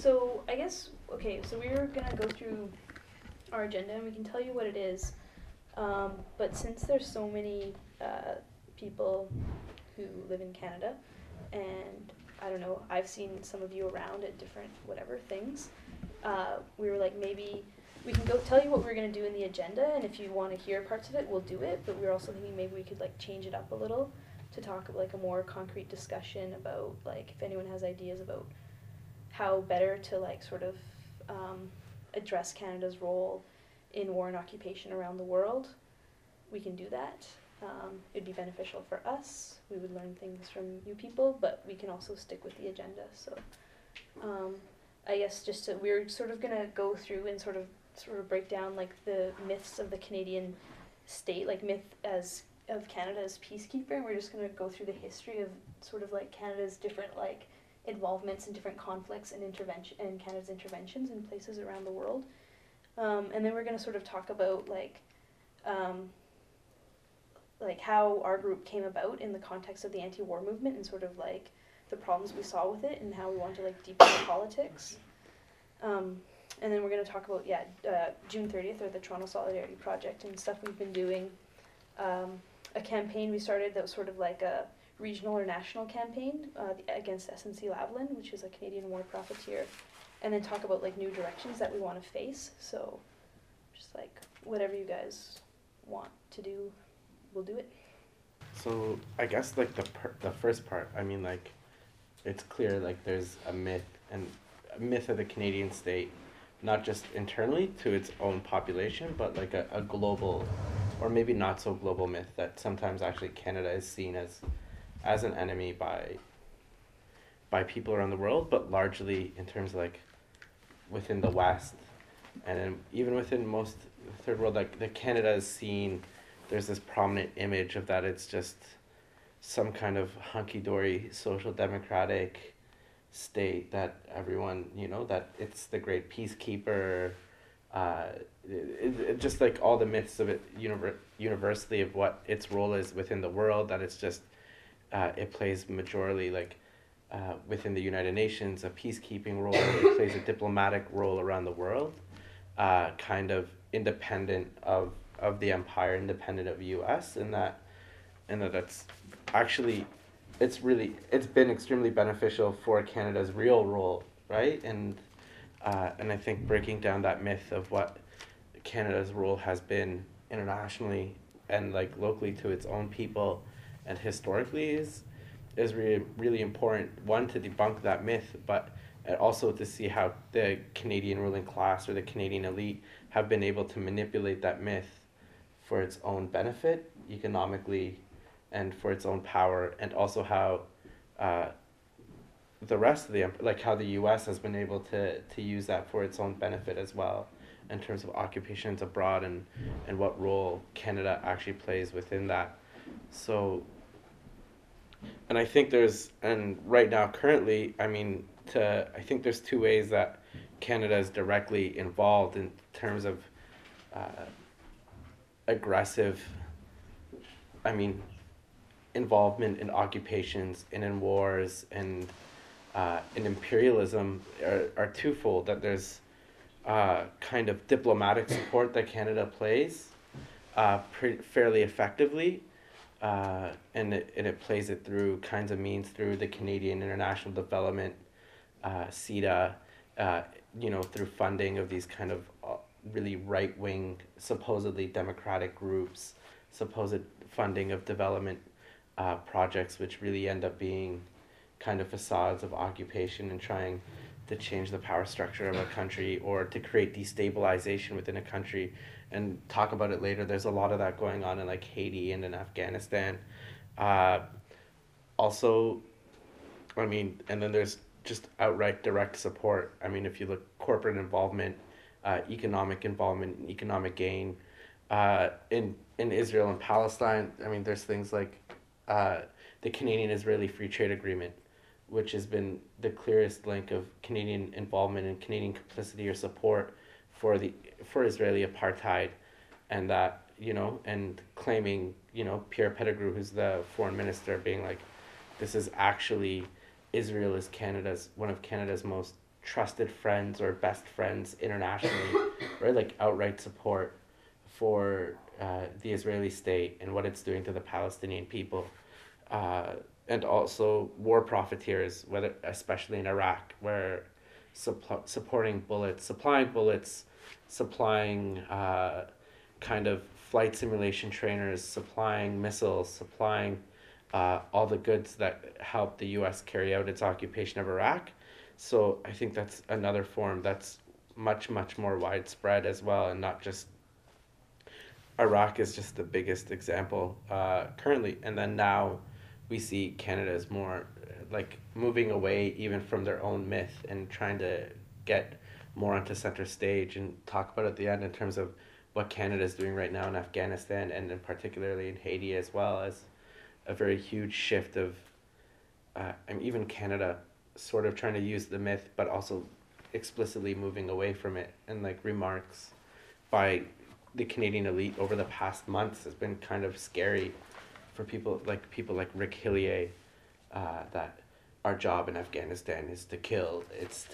So I guess, okay, so we're gonna go through our agenda and we can tell you what it is. But since there's so many people who live in Canada, and I don't know, I've seen some of you around at different whatever things, we were like, maybe we can go tell you what we're going to do in the agenda, and if you want to hear parts of it, we'll do it. But we were also thinking maybe we could like change it up a little to talk like a more concrete discussion about like if anyone has ideas about how better to like sort of address Canada's role in war and occupation around the world, we can do that. It'd be beneficial for us. We would learn things from you people, but we can also stick with the agenda. So I guess just to, we're sort of gonna go through and sort of break down like the myths of the Canadian state, like myth as of Canada as peacekeeper. And we're just gonna go through the history of sort of like Canada's different like involvements in different conflicts and intervention and Canada's interventions in places around the world. And then we're gonna sort of talk about like how our group came about in the context of the anti-war movement and sort of like the problems we saw with it and how we want to like deepen the politics. And then we're going to talk about June 30th or the Toronto Solidarity Project and stuff we've been doing. A campaign we started that was sort of like a regional or national campaign against SNC-Lavalin, which is a Canadian war profiteer, and then talk about like new directions that we want to face. So just like whatever you guys want to do, we'll do it. So I guess like the first part, I mean like it's clear like there's a myth of the Canadian state, not just internally to its own population, but like a global or maybe not so global myth that sometimes actually Canada is seen as an enemy by people around the world, but largely in terms of like within the West and even within most third world, like the Canada is seen, there's this prominent image of that it's just some kind of hunky-dory social democratic state that everyone, that it's the great peacekeeper, it just like all the myths of it universally of what its role is within the world, that it's just, it plays majorly like within the United Nations, a peacekeeping role, it plays a diplomatic role around the world, kind of independent of the empire, independent of US, and that's actually, it's been extremely beneficial for Canada's real role, right? And I think breaking down that myth of what Canada's role has been internationally and like locally to its own people and historically is really, really important. One, to debunk that myth, but also to see how the Canadian ruling class or the Canadian elite have been able to manipulate that myth for its own benefit economically and for its own power, and also how the rest of like how the US has been able to use that for its own benefit as well in terms of occupations abroad and what role Canada actually plays within that. So, and I think right now currently, I think there's two ways that Canada is directly involved in terms of aggressive, involvement in occupations and in wars and in imperialism are twofold. That there's kind of diplomatic support that Canada plays fairly effectively, and it plays it through kinds of means through the Canadian International Development, CEDA, through funding of these kind of really right-wing, supposedly democratic groups, supposed funding of development projects, which really end up being kind of facades of occupation and trying to change the power structure of a country or to create destabilization within a country. And talk about it later, there's a lot of that going on in like Haiti and in Afghanistan. Also, and then there's just outright direct support. If you look corporate involvement, economic involvement, economic gain, in Israel and Palestine, there's things like the Canadian-Israeli Free Trade Agreement, which has been the clearest link of Canadian involvement and Canadian complicity or support for Israeli apartheid, and that, and claiming, Pierre Pettigrew, who's the foreign minister, being like, this is actually, Israel is one of Canada's most trusted friends or best friends internationally, right? Like outright support for the Israeli state and what it's doing to the Palestinian people, uh, and also war profiteers, whether especially in Iraq, where supporting bullets, supplying kind of flight simulation trainers, supplying missiles, supplying all the goods that helped the U.S. carry out its occupation of Iraq. So I think that's another form that's much, much more widespread as well, and not just Iraq is just the biggest example currently. And then now we see Canada is more like moving away even from their own myth and trying to get more onto center stage and talk about at the end in terms of what Canada is doing right now in Afghanistan and in particularly in Haiti as well as a very huge shift of and even Canada sort of trying to use the myth but also explicitly moving away from it, and like remarks by the Canadian elite over the past months has been kind of scary for people like Rick Hillier, that our job in Afghanistan is to kill, it's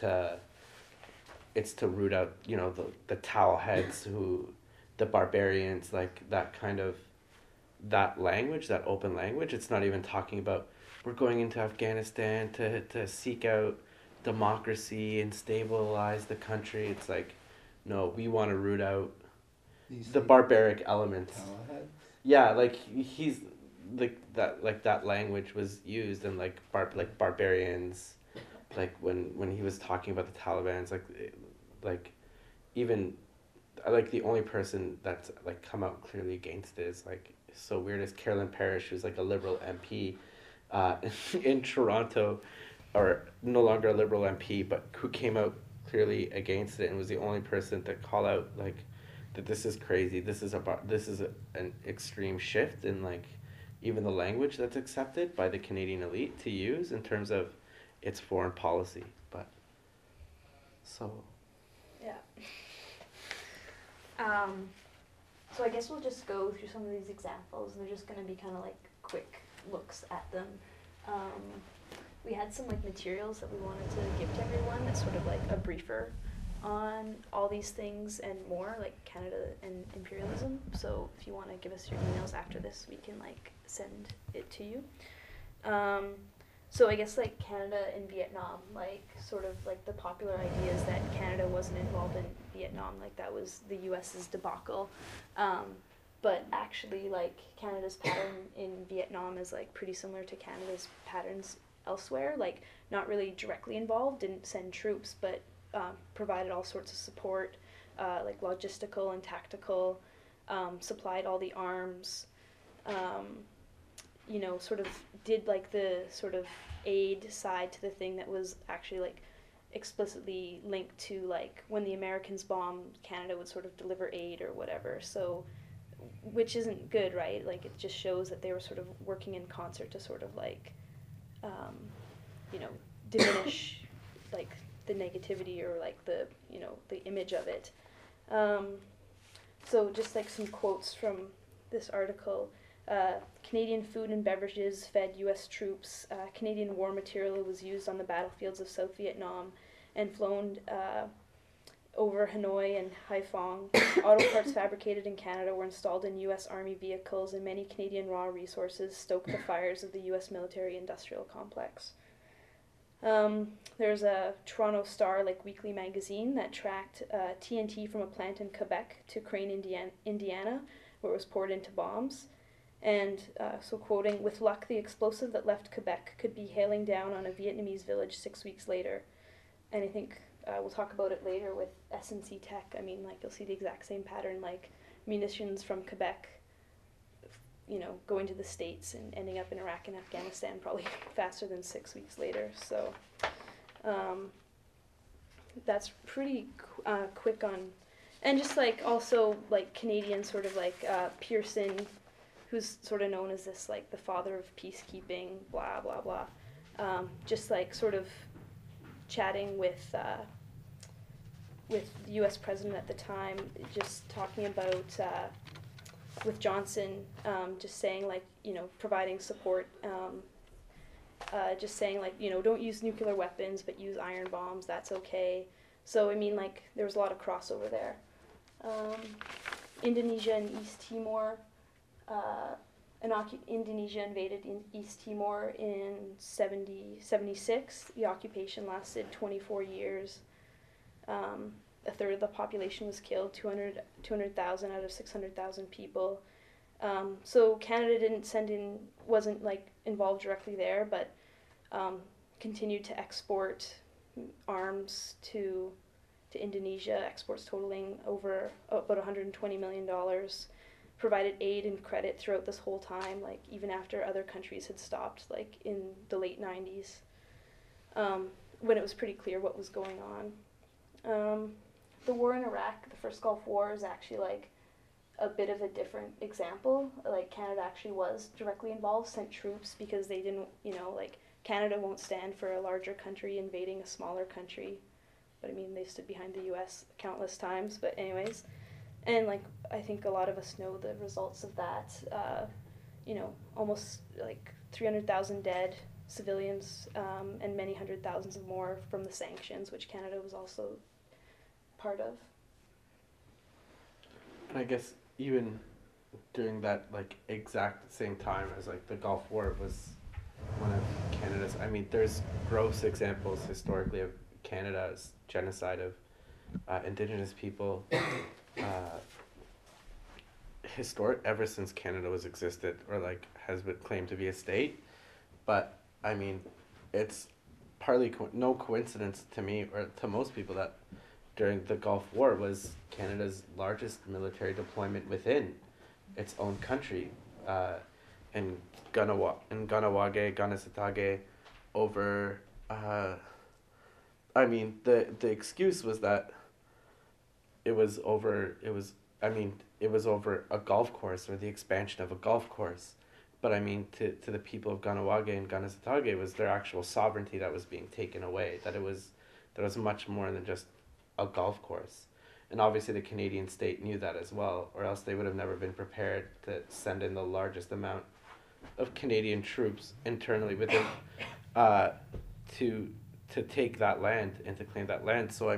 to root out, you know, the towel heads who, the barbarians, like that kind of, that language, that open language. It's not even talking about we're going into Afghanistan to seek out democracy and stabilize the country. It's like, no, we want to root out the barbaric elements. Towelhead? Yeah, like he's like that language was used, and like barbarians, like when he was talking about the Taliban's, like even like the only person that's like come out clearly against it is like so weird is Carolyn Parrish, who's like a Liberal MP in Toronto, or no longer a Liberal MP, but who came out clearly against it and was the only person to call out like that this is crazy, this is an extreme shift in like even the language that's accepted by the Canadian elite to use in terms of its foreign policy. But so Yeah. So I guess we'll just go through some of these examples, and they're just going to be kind of like quick looks at them. We had some like materials that we wanted to give to everyone that's sort of like a briefer on all these things and more, like Canada and imperialism. So if you want to give us your emails after this, we can like send it to you. So I guess like Canada and Vietnam, like sort of like the popular idea is that Canada wasn't involved in Vietnam, like that was the US's debacle. But actually like Canada's pattern in Vietnam is like pretty similar to Canada's patterns elsewhere, like not really directly involved, didn't send troops, but provided all sorts of support, like logistical and tactical, supplied all the arms, you know, sort of did like the sort of aid side to the thing that was actually like explicitly linked to like when the Americans bombed, Canada would sort of deliver aid or whatever. So, which isn't good, right? Like it just shows that they were sort of working in concert to sort of like, you know, diminish like the negativity or like the, you know, the image of it. So just like some quotes from this article. Canadian food and beverages fed U.S. troops. Canadian war material was used on the battlefields of South Vietnam and flown over Hanoi and Haiphong. Auto parts fabricated in Canada were installed in U.S. Army vehicles, and many Canadian raw resources stoked the fires of the U.S. military-industrial complex. There's a Toronto Star like weekly magazine that tracked TNT from a plant in Quebec to Crane, Indiana, where it was poured into bombs. And so quoting, "With luck, the explosive that left Quebec could be hailing down on a Vietnamese village 6 weeks later." And I think we'll talk about it later with S&C Tech. I mean, like you'll see the exact same pattern, like munitions from Quebec, you know, going to the States and ending up in Iraq and Afghanistan probably faster than 6 weeks later. So that's pretty quick on, and just like also like Canadian sort of like Pearson, who's sort of known as this like the father of peacekeeping, blah blah blah. Just like sort of chatting with the U.S. president at the time, just talking about with Johnson, just saying like, you know, providing support just saying like, don't use nuclear weapons, but use iron bombs. That's okay. So I mean, like, there was a lot of crossover there. Indonesia and East Timor. Indonesia invaded East Timor in 76. The occupation lasted 24 years. A third of the population was killed, 200,000 out of 600,000 people. So Canada wasn't like involved directly there, but continued to export arms to Indonesia, exports totaling over about $120 million, provided aid and credit throughout this whole time, like even after other countries had stopped, like in the late 90s, when it was pretty clear what was going on. The war in Iraq, the first Gulf War, is actually like a bit of a different example. Like Canada actually was directly involved, sent troops because they didn't, like Canada won't stand for a larger country invading a smaller country. But I mean, they stood behind the U.S. countless times. But anyways, and like I think a lot of us know the results of that. Almost like 300,000 dead civilians, and many hundred thousands of more from the sanctions, which Canada was also part of. And I guess even during that like exact same time as like the Gulf War was one of Canada's. I mean, there's gross examples historically of Canada's genocide of Indigenous people. Ever since Canada was existed or like has been claimed to be a state, but I mean, it's partly no coincidence to me or to most people that during the Gulf War was Canada's largest military deployment within its own country, in Ganawage, Ganasitage, over. I mean, the excuse was that it was over a golf course or the expansion of a golf course. But I mean, to the people of Ganawage and Ganasitage, it was their actual sovereignty that was being taken away, that it was much more than just a golf course. And obviously the Canadian state knew that as well, or else they would have never been prepared to send in the largest amount of Canadian troops internally within to take that land and to claim that land. So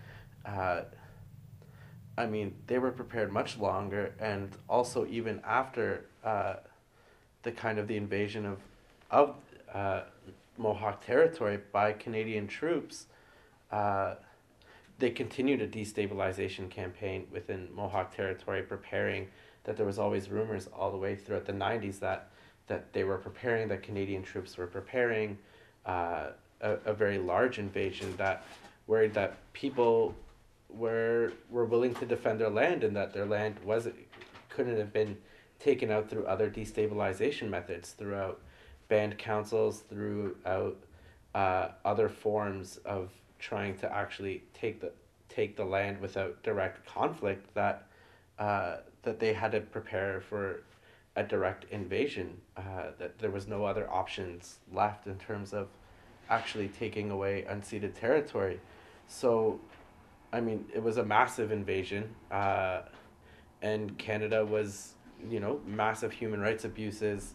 I mean, they were prepared much longer, and also even after the kind of the invasion of Mohawk territory by Canadian troops, they continued a destabilization campaign within Mohawk territory, preparing that there was always rumors all the way throughout the 90s that they were preparing, that Canadian troops were preparing a very large invasion, that worried that people were willing to defend their land and that their land couldn't have been taken out through other destabilization methods, throughout band councils, throughout other forms of trying to actually take the land without direct conflict, that they had to prepare for a direct invasion, that there was no other options left in terms of actually taking away unceded territory. So I mean, it was a massive invasion, and Canada was, massive human rights abuses.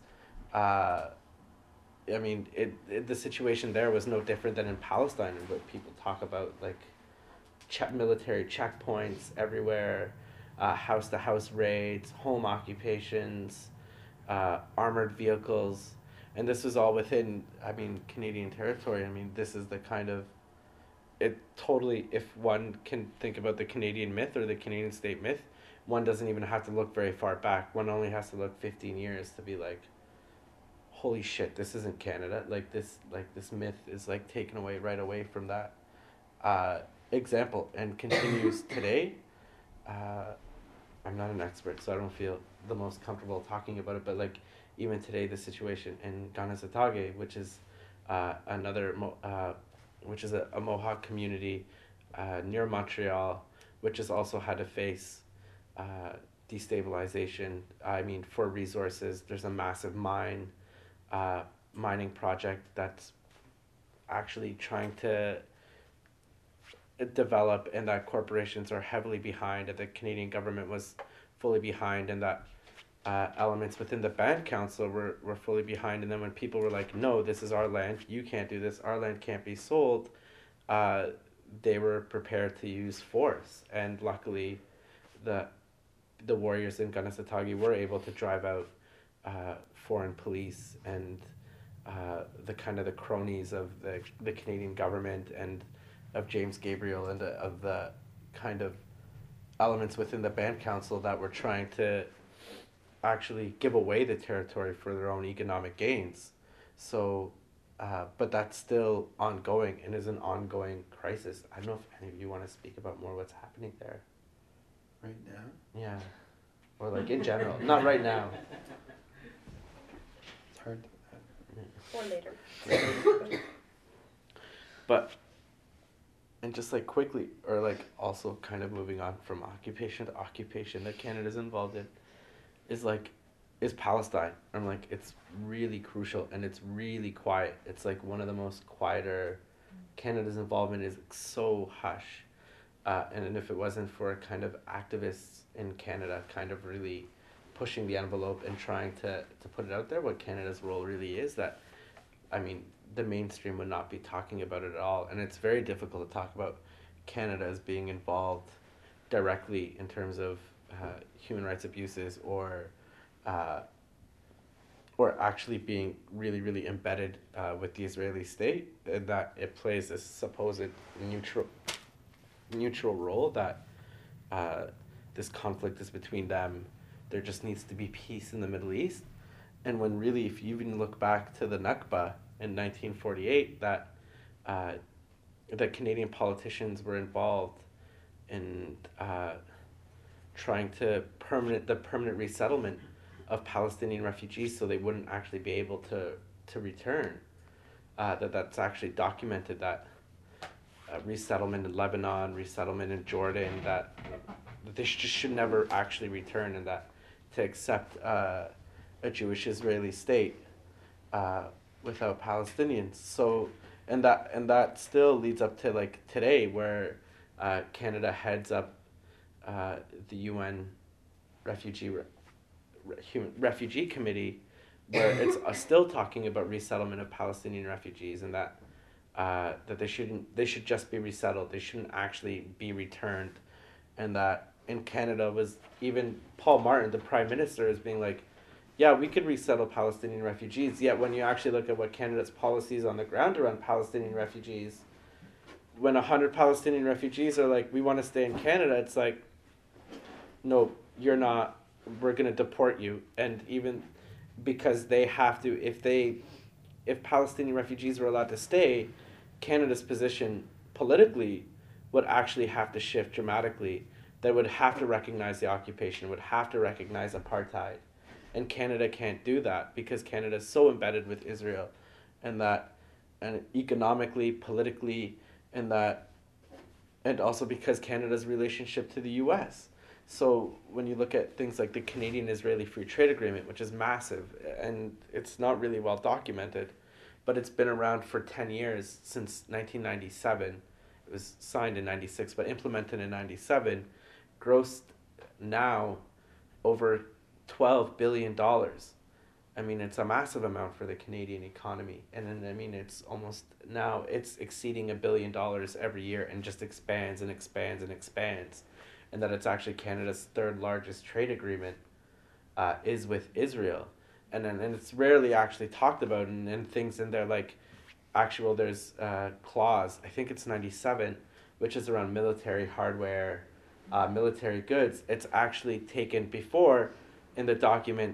I mean, the situation there was no different than in Palestine, and what people talk about, like military checkpoints everywhere, house-to-house raids, home occupations, armored vehicles, and this was all within, I mean, Canadian territory. I mean, this is the kind of it totally, if one can think about the Canadian myth or the Canadian state myth, one doesn't even have to look very far back. One only has to look 15 years to be like, holy shit, this isn't Canada. Like this myth is like taken away right away from that example and continues today. I'm not an expert, so I don't feel the most comfortable talking about it, but like even today, the situation in Ganasitage, which is which is a Mohawk community near Montreal, which has also had to face destabilization. I mean, for resources, there's a massive mining project that's actually trying to develop, and that corporations are heavily behind, and the Canadian government was fully behind, and that elements within the band council were fully behind. And then when people were like, no, this is our land, you can't do this, our land can't be sold, uh, they were prepared to use force. And luckily, the the warriors in Ganasatagi were able to drive out foreign police and the kind of the cronies of the Canadian government and of James Gabriel and of the kind of elements within the band council that were trying to actually give away the territory for their own economic gains. So, but that's still ongoing and is an ongoing crisis. I don't know if any of you want to speak about more what's happening there. Right now? Yeah. Or like in general. Not right now. It's hard. Or later. But, and just like quickly, or like also kind of moving on from occupation to occupation that Canada's involved in, is Palestine. I'm like, it's really crucial and it's really quiet. It's like one of the most quieter. Canada's involvement is so hush. And if it wasn't for kind of activists in Canada kind of really pushing the envelope and trying to put it out there, what Canada's role really is, that, I mean, the mainstream would not be talking about it at all. And it's very difficult to talk about Canada as being involved directly in terms of human rights abuses or actually being really, really embedded with the Israeli state, and that it plays this supposed neutral role, that this conflict is between them. There just needs to be peace in the Middle East. And when really, if you even look back to the Nakba in 1948, that Canadian politicians were involved in trying to permanent resettlement of Palestinian refugees so they wouldn't actually be able to return. That's actually documented, that resettlement in Lebanon, resettlement in Jordan, that they just should never actually return, and that to accept a Jewish-Israeli state without Palestinians. So, and that still leads up to like today, where Canada heads up the UN refugee committee, where it's still talking about resettlement of Palestinian refugees, and that they should just be resettled. They shouldn't actually be returned, and that in Canada was even Paul Martin, the Prime Minister, is being like, yeah, we could resettle Palestinian refugees. Yet when you actually look at what Canada's policies on the ground around Palestinian refugees, when 100 Palestinian refugees are like, we want to stay in Canada, it's like, no, you're not. We're gonna deport you. And even because they have to, if Palestinian refugees were allowed to stay, Canada's position politically would actually have to shift dramatically. They would have to recognize the occupation, would have to recognize apartheid. And Canada can't do that because Canada is so embedded with Israel, and economically, politically, and also because Canada's relationship to the US. So when you look at things like the Canadian-Israeli Free Trade Agreement, which is massive, and it's not really well documented, but it's been around for 10 years, since 1997. It was signed in 96, but implemented in 97, grossed now over $12 billion. I mean, it's a massive amount for the Canadian economy. And then, I mean, it's exceeding $1 billion every year, and just expands and expands and expands. And that it's actually Canada's third largest trade agreement is with Israel. And it's rarely actually talked about, and things in there like, there's a clause, I think it's 97, which is around military hardware, military goods. It's actually taken before in the document.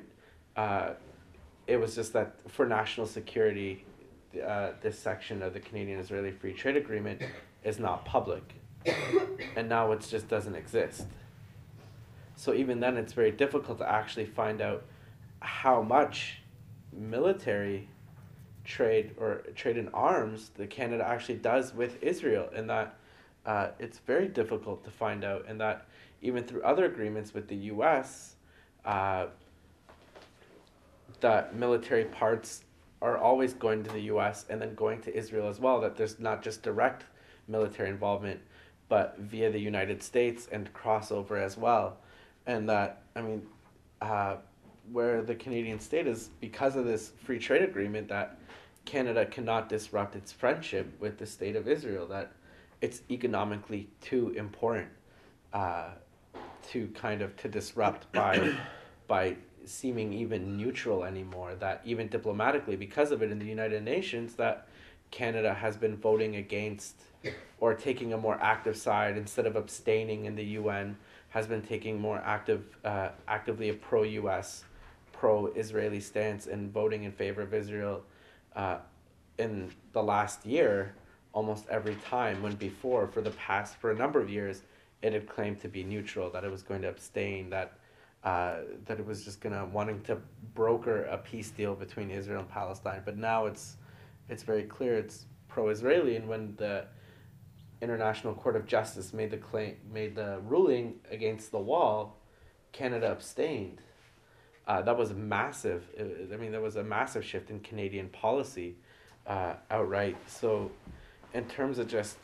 It was just that for national security, this section of the Canadian-Israeli Free Trade Agreement is not public. And now it just doesn't exist. So even then, it's very difficult to actually find out how much military trade or trade in arms that Canada actually does with Israel, and that it's very difficult to find out, and that even through other agreements with the U.S., that military parts are always going to the U.S. and then going to Israel as well, that there's not just direct military involvement, but via the United States and crossover as well. And that, I mean, where the Canadian state is, because of this free trade agreement, that Canada cannot disrupt its friendship with the state of Israel, that it's economically too important uh, to kind of to disrupt by seeming even neutral anymore, that even diplomatically, because of it in the United Nations, that Canada has been voting against or taking a more active side instead of abstaining in the UN, has been taking more actively a pro-US, pro-Israeli stance and voting in favor of Israel uh, in the last year almost every time, when before for a number of years it had claimed to be neutral, that it was going to abstain, that it was just wanting to broker a peace deal between Israel and Palestine. But now it's very clear it's pro-Israeli, and when the International Court of Justice made the ruling against the wall, Canada abstained. That was massive. That was a massive shift in Canadian policy, outright. So, in terms of just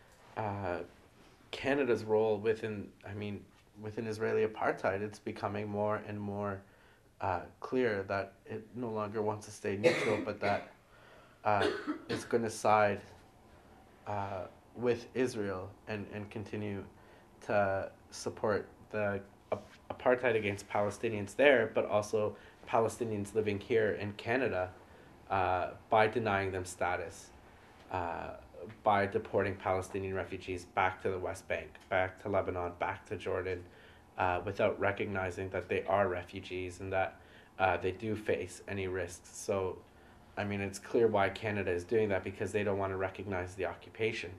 Canada's role within Israeli apartheid, it's becoming more and more clear that it no longer wants to stay neutral, but that it's going to side with Israel and continue to support the apartheid against Palestinians there, but also Palestinians living here in Canada, by denying them status, by deporting Palestinian refugees back to the West Bank, back to Lebanon, back to Jordan, without recognizing that they are refugees and that they do face any risks. So, it's clear why Canada is doing that, because they don't want to recognize the occupation.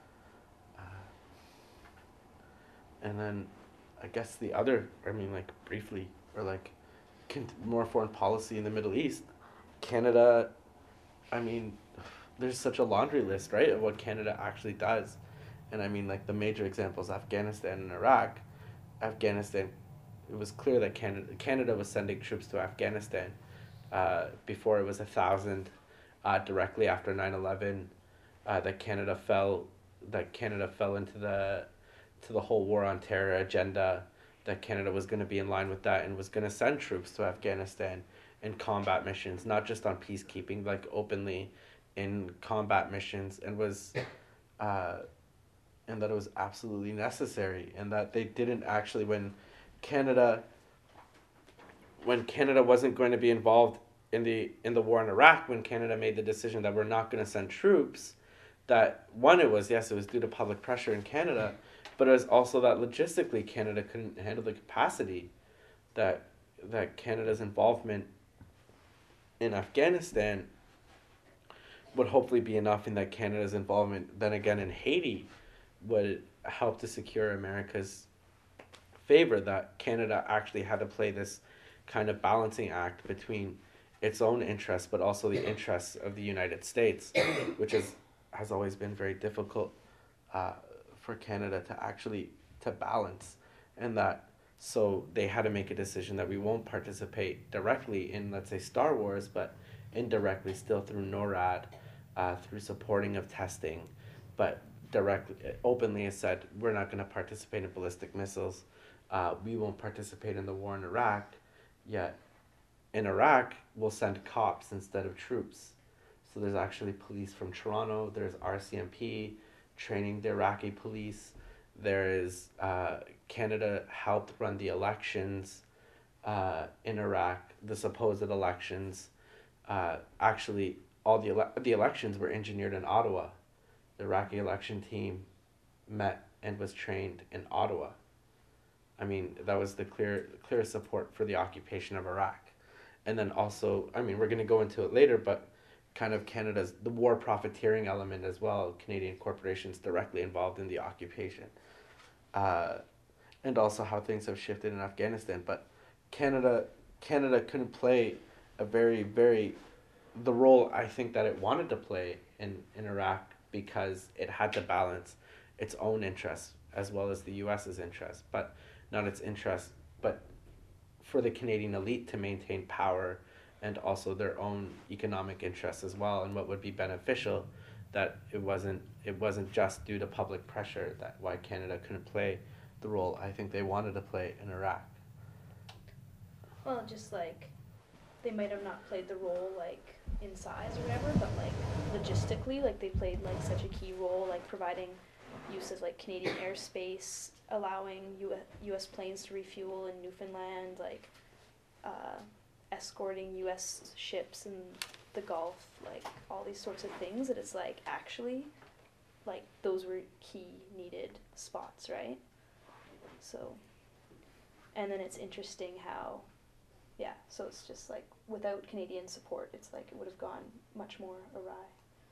And then, I guess the other, briefly, or more foreign policy in the Middle East, Canada, there's such a laundry list, right, of what Canada actually does. And the major examples, Afghanistan and Iraq. Afghanistan, it was clear that Canada was sending troops to Afghanistan. Before it was 1,000, directly after 9/11, that Canada fell into the whole war on terror agenda, that Canada was going to be in line with that and was going to send troops to Afghanistan in combat missions, not just on peacekeeping, openly in combat missions, and that it was absolutely necessary, and that they didn't actually, when Canada wasn't going to be involved in the war in Iraq, when Canada made the decision that we're not going to send troops, that one, it was due to public pressure in Canada, but it was also that logistically Canada couldn't handle the capacity, that Canada's involvement in Afghanistan would hopefully be enough, and that Canada's involvement then again in Haiti would help to secure America's favor, that Canada actually had to play this kind of balancing act between its own interests but also the interests of the United States, which has always been very difficult for Canada to balance, and that so they had to make a decision that we won't participate directly in, let's say, Star Wars, but indirectly still through NORAD, through supporting of testing, but directly, openly has said, we're not going to participate in ballistic missiles. We won't participate in the war in Iraq, yet in Iraq, we'll send cops instead of troops. So there's actually police from Toronto, there's RCMP training the Iraqi police, there is Canada helped run the elections in Iraq, the supposed elections. Actually, all the elections were engineered in Ottawa. The Iraqi election team met and was trained in Ottawa. That was the clear support for the occupation of Iraq. And then also, we're going to go into it later, but kind of Canada's, the war profiteering element as well, Canadian corporations directly involved in the occupation. And also how things have shifted in Afghanistan. But Canada couldn't play a the role I think that it wanted to play in Iraq, because it had to balance its own interests as well as the US's interests, but not its interests, but for the Canadian elite to maintain power and also their own economic interests as well, and what would be beneficial, that it wasn't just due to public pressure that why Canada couldn't play the role I think they wanted to play in Iraq. well, just like they might have not played the role like in size or whatever, but like logistically, like they played like such a key role, like providing use of like Canadian airspace, allowing U.S. planes to refuel in Newfoundland, like escorting U.S. ships in the Gulf, like all these sorts of things. That it's like actually, like those were key needed spots, right? So, and then it's interesting how, yeah, so it's just like without Canadian support, it's like it would have gone much more awry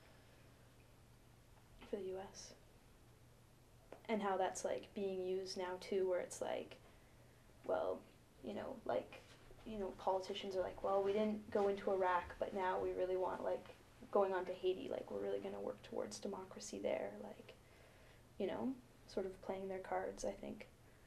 for the US. And how that's like being used now too, where it's like, well, like, politicians are like, well, we didn't go into Iraq, but now we really want, like, going on to Haiti, like, we're really going to work towards democracy there, like, sort of playing their cards, I think.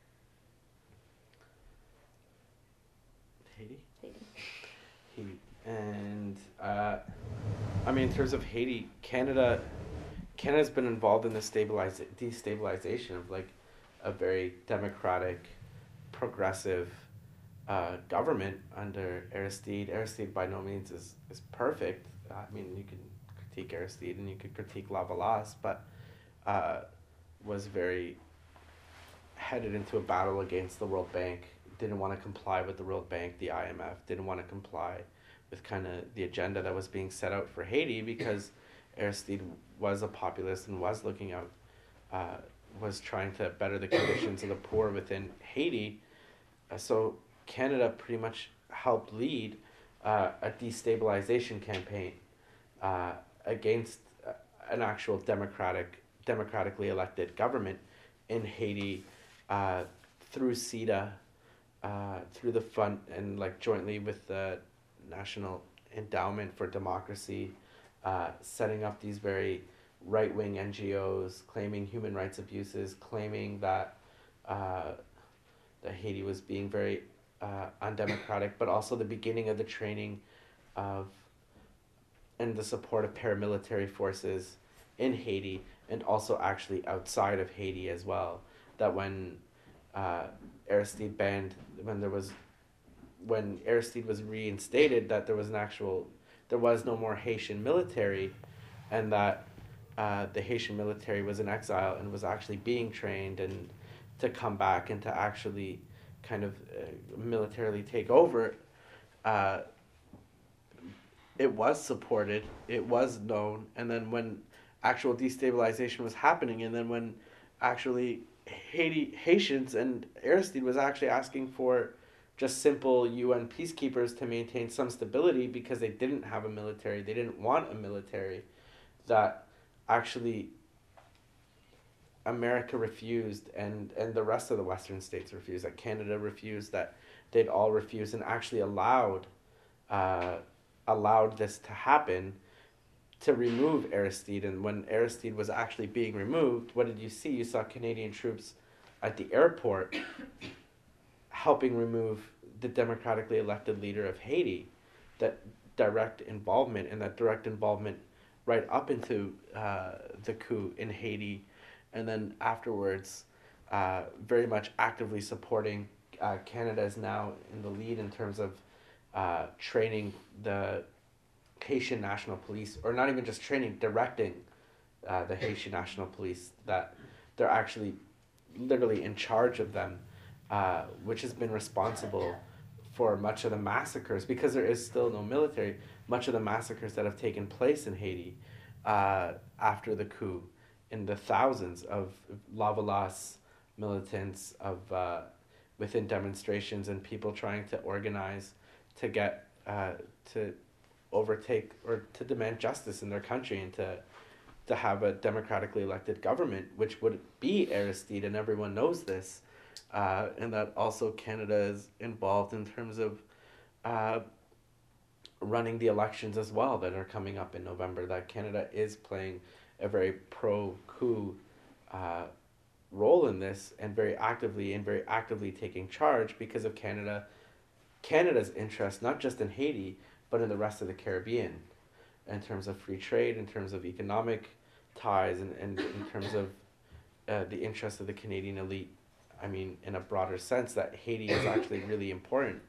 Haiti? Haiti. Haiti. And I mean, in terms of Haiti, Canada's been involved in the destabilization of like a very democratic, progressive government under Aristide. Aristide by no means is perfect. I mean, you can critique Aristide and you could critique Lavalas, but was very headed into a battle against the World Bank. Didn't want to comply with the World Bank, the IMF. Didn't want to comply with kind of the agenda that was being set out for Haiti because Aristide was a populist and was looking out, was trying to better the conditions of the poor within Haiti. So Canada pretty much helped lead a destabilization campaign against an actual democratically elected government in Haiti through CEDA, through the fund and like jointly with the National Endowment for Democracy, setting up these very right-wing NGOs, claiming human rights abuses, claiming that that Haiti was being very undemocratic, but also the beginning of the training of and the support of paramilitary forces in Haiti and also actually outside of Haiti as well. That when Aristide banned, when Aristide was reinstated, that there was no more Haitian military, and that the Haitian military was in exile and was actually being trained and to come back and to actually kind of militarily take over. It was supported, it was known, and then when actual destabilization was happening, and then when actually Haitians and Aristide was actually asking for just simple UN peacekeepers to maintain some stability because they didn't have a military, they didn't want a military, that actually America refused and the rest of the Western states refused, that Canada refused, that they'd all refused and actually allowed this to happen to remove Aristide. And when Aristide was actually being removed, what did you see? You saw Canadian troops at the airport helping remove the democratically elected leader of Haiti. That direct involvement right up into the coup in Haiti, and then afterwards very much actively supporting Canada is now in the lead in terms of training the Haitian National Police, or not even just training, directing the Haitian National Police, that they're actually literally in charge of them, which has been responsible for much of the massacres, because there is still no military, much of the massacres that have taken place in Haiti after the coup, in the thousands of Lavalas militants of within demonstrations and people trying to organize to get to overtake or to demand justice in their country and to have a democratically elected government, which would be Aristide, and everyone knows this, and that also Canada is involved in terms of running the elections as well that are coming up in November, that Canada is playing a very pro-coup role in this and very actively taking charge because of Canada's interest, not just in Haiti, but in the rest of the Caribbean, in terms of free trade, in terms of economic ties, and in terms of the interest of the Canadian elite. I mean, in a broader sense, that Haiti is actually really important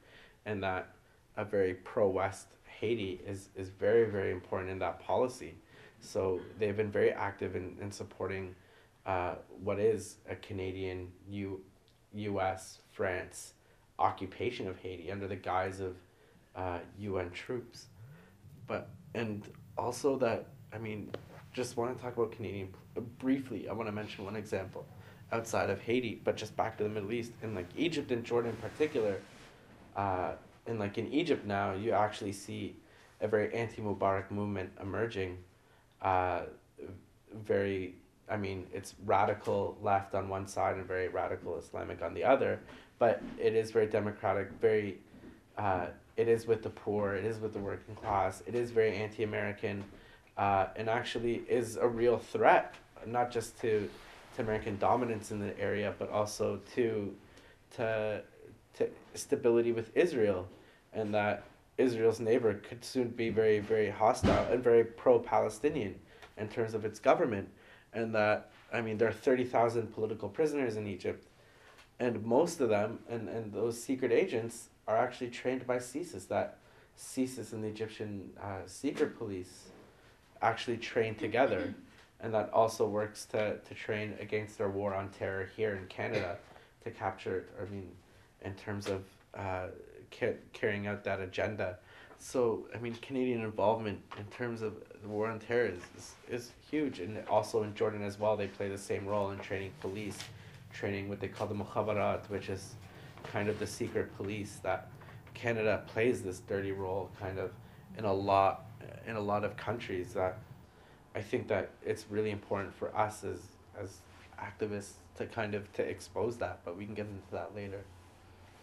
and that a very pro-West Haiti is very, very important in that policy. So they've been very active in supporting what is a Canadian, U.S., France occupation of Haiti under the guise of UN troops. But, and also that, I mean, just want to talk about Canadian briefly. I want to mention one example outside of Haiti, but just back to the Middle East, in like Egypt and Jordan in particular. And like in Egypt now, you actually see a very anti-Mubarak movement emerging. Uh, very, I mean, it's radical left on one side and very radical Islamic on the other, but it is very democratic, very, it is with the poor, it is with the working class, it is very anti-American, and actually is a real threat, not just to American dominance in the area, but also to stability with Israel, and that Israel's neighbor could soon be very, very hostile and very pro-Palestinian in terms of its government, and that, I mean, there are 30,000 political prisoners in Egypt, and most of them, and those secret agents are actually trained by CSIS, that CSIS and the Egyptian secret police actually train together, and that also works to train against our war on terror here in Canada, to capture, I mean, in terms of carrying out that agenda. So, I mean, Canadian involvement in terms of the war on terror is huge. And also in Jordan as well, they play the same role in training police, training what they call the mukhabarat, which is kind of the secret police that Canada plays this dirty role kind of in a lot of countries, that I think that it's really important for us as activists to kind of to expose that, but we can get into that later.